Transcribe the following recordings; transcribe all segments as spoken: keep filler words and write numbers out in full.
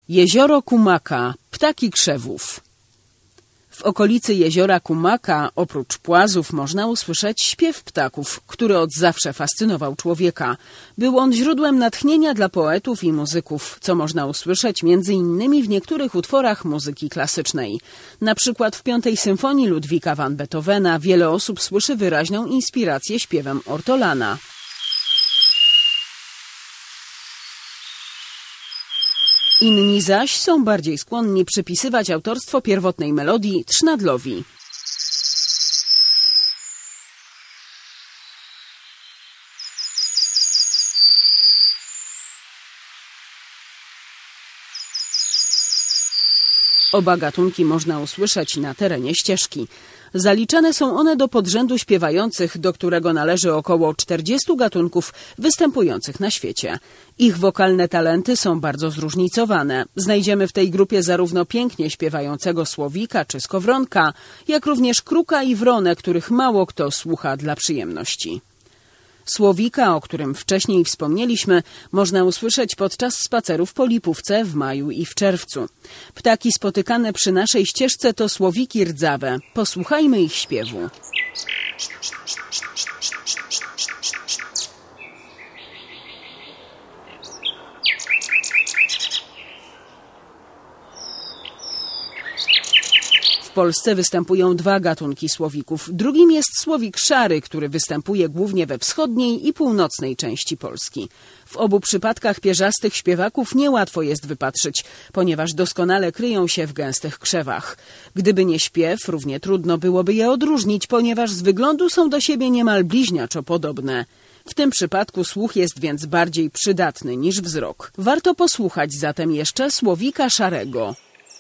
Jezioro Kumaka, ptaki krzewów. W okolicy jeziora Kumaka oprócz płazów można usłyszeć śpiew ptaków, który od zawsze fascynował człowieka. Był on źródłem natchnienia dla poetów i muzyków, co można usłyszeć między innymi w niektórych utworach muzyki klasycznej. Na przykład w piątej symfonii Ludwika van Beethovena wiele osób słyszy wyraźną inspirację śpiewem ortolana. Inni zaś są bardziej skłonni przypisywać autorstwo pierwotnej melodii Trznadlowi. Oba gatunki można usłyszeć na terenie ścieżki. Zaliczane są one do podrzędu śpiewających, do którego należy około czterdziestu gatunków występujących na świecie. Ich wokalne talenty są bardzo zróżnicowane. Znajdziemy w tej grupie zarówno pięknie śpiewającego słowika czy skowronka, jak również kruka i wronę, których mało kto słucha dla przyjemności. Słowika, o którym wcześniej wspomnieliśmy, można usłyszeć podczas spacerów po Lipówce w maju i w czerwcu. Ptaki spotykane przy naszej ścieżce to słowiki rdzawe. Posłuchajmy ich śpiewu. W Polsce występują dwa gatunki słowików. Drugim jest słowik szary, który występuje głównie we wschodniej i północnej części Polski. W obu przypadkach pierzastych śpiewaków niełatwo jest wypatrzyć, ponieważ doskonale kryją się w gęstych krzewach. Gdyby nie śpiew, równie trudno byłoby je odróżnić, ponieważ z wyglądu są do siebie niemal bliźniaczo podobne. W tym przypadku słuch jest więc bardziej przydatny niż wzrok. Warto posłuchać zatem jeszcze słowika szarego.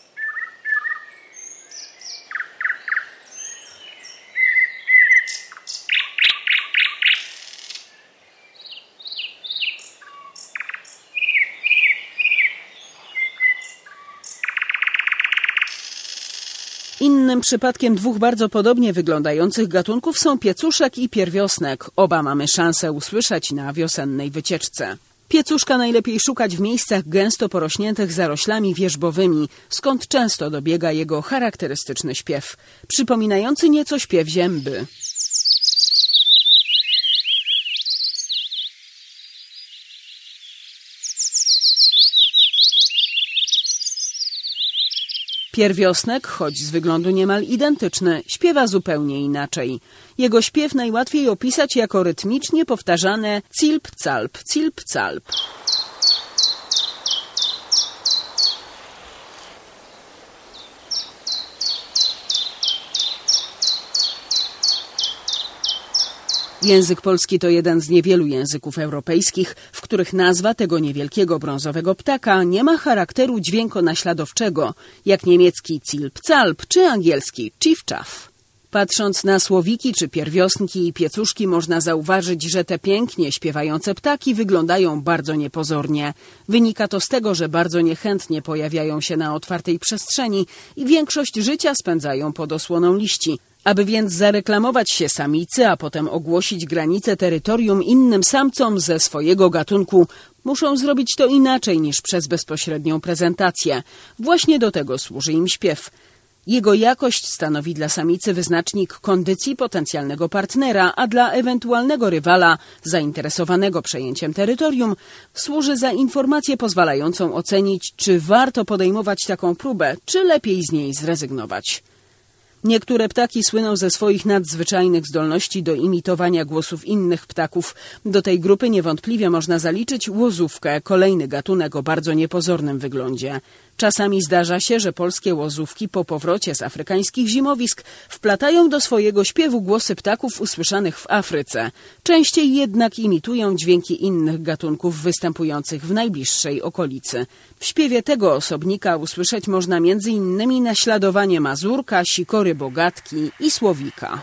Innym przypadkiem dwóch bardzo podobnie wyglądających gatunków są piecuszek i pierwiosnek. Oba mamy szansę usłyszeć na wiosennej wycieczce. Piecuszka najlepiej szukać w miejscach gęsto porośniętych zaroślami wierzbowymi, skąd często dobiega jego charakterystyczny śpiew, przypominający nieco śpiew zięby. Pierwiosnek, choć z wyglądu niemal identyczny, śpiewa zupełnie inaczej. Jego śpiew najłatwiej opisać jako rytmicznie powtarzane cilp-calp, cilp-calp. Język polski to jeden z niewielu języków europejskich, w których nazwa tego niewielkiego brązowego ptaka nie ma charakteru dźwiękonaśladowczego, jak niemiecki cilp-calp czy angielski chiff-chaff. Patrząc na słowiki czy pierwiosnki i piecuszki można zauważyć, że te pięknie śpiewające ptaki wyglądają bardzo niepozornie. Wynika to z tego, że bardzo niechętnie pojawiają się na otwartej przestrzeni i większość życia spędzają pod osłoną liści. Aby więc zareklamować się samicy, a potem ogłosić granice terytorium innym samcom ze swojego gatunku, muszą zrobić to inaczej niż przez bezpośrednią prezentację. Właśnie do tego służy im śpiew. Jego jakość stanowi dla samicy wyznacznik kondycji potencjalnego partnera, a dla ewentualnego rywala zainteresowanego przejęciem terytorium służy za informację pozwalającą ocenić, czy warto podejmować taką próbę, czy lepiej z niej zrezygnować. Niektóre ptaki słyną ze swoich nadzwyczajnych zdolności do imitowania głosów innych ptaków. Do tej grupy niewątpliwie można zaliczyć łozówkę, kolejny gatunek o bardzo niepozornym wyglądzie. Czasami zdarza się, że polskie łozówki po powrocie z afrykańskich zimowisk wplatają do swojego śpiewu głosy ptaków usłyszanych w Afryce. Częściej jednak imitują dźwięki innych gatunków występujących w najbliższej okolicy. W śpiewie tego osobnika usłyszeć można między innymi naśladowanie mazurka, sikory bogatki i słowika.